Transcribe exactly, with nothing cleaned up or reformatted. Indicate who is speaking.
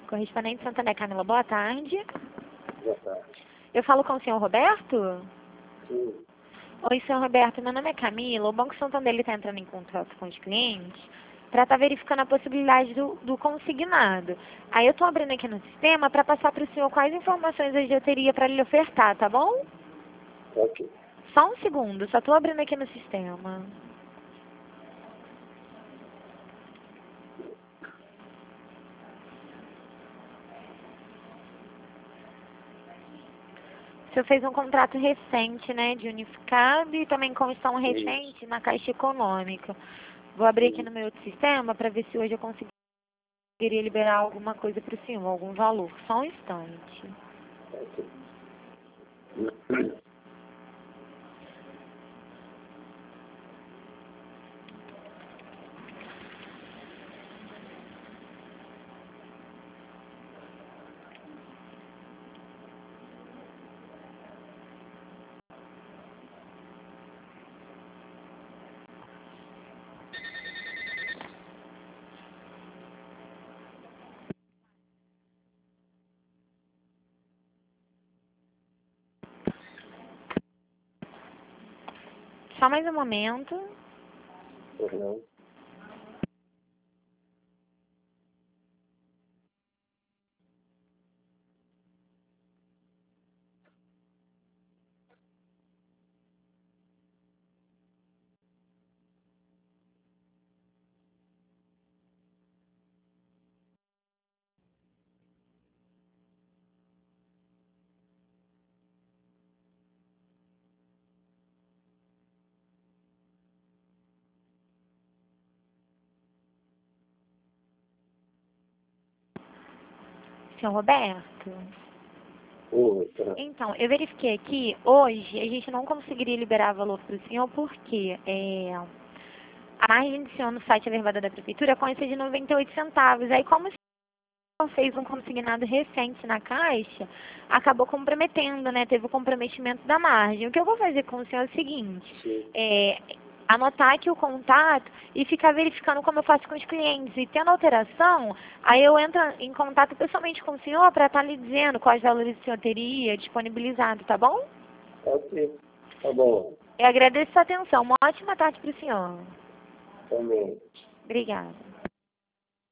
Speaker 1: Correspondente Santander Camila, boa tarde.
Speaker 2: Boa tarde.
Speaker 1: Eu falo com o senhor Roberto?
Speaker 2: Sim.
Speaker 1: Oi, senhor Roberto, meu nome é Camila. O Banco Santander está entrando em contato com os clientes para estar verificando a possibilidade do, do consignado. Aí eu estou abrindo aqui no sistema para passar para o senhor quais informações hoje eu teria para lhe ofertar, tá bom?
Speaker 2: Ok.
Speaker 1: Só um segundo, só estou abrindo aqui no sistema. O senhor fez um contrato recente, né, de unificado e também comissão recente na Caixa Econômica. Vou abrir aqui no meu outro sistema para ver se hoje eu conseguiria liberar alguma coisa para o senhor, algum valor. Só um instante.
Speaker 2: Ok.
Speaker 1: Só mais um momento.
Speaker 2: Por não.
Speaker 1: Senhor Roberto?
Speaker 2: Outra.
Speaker 1: Então, eu verifiquei aqui, hoje a gente não conseguiria liberar valor para o senhor porque é, a margem de senhor no site Averbada da Prefeitura consta de noventa e oito centavos. Aí, como o senhor fez um consignado recente na Caixa, acabou comprometendo, né? Teve o comprometimento da margem. O que eu vou fazer com o senhor é o seguinte,
Speaker 2: Sim.
Speaker 1: é, anotar aqui o contato e ficar verificando como eu faço com os clientes. E tendo alteração, aí eu entro em contato pessoalmente com o senhor para estar lhe dizendo quais valores o senhor teria disponibilizado, tá bom?
Speaker 2: Ok. Tá bom.
Speaker 1: Eu agradeço a sua atenção. Uma ótima tarde para o senhor.
Speaker 2: Também.
Speaker 1: Obrigada.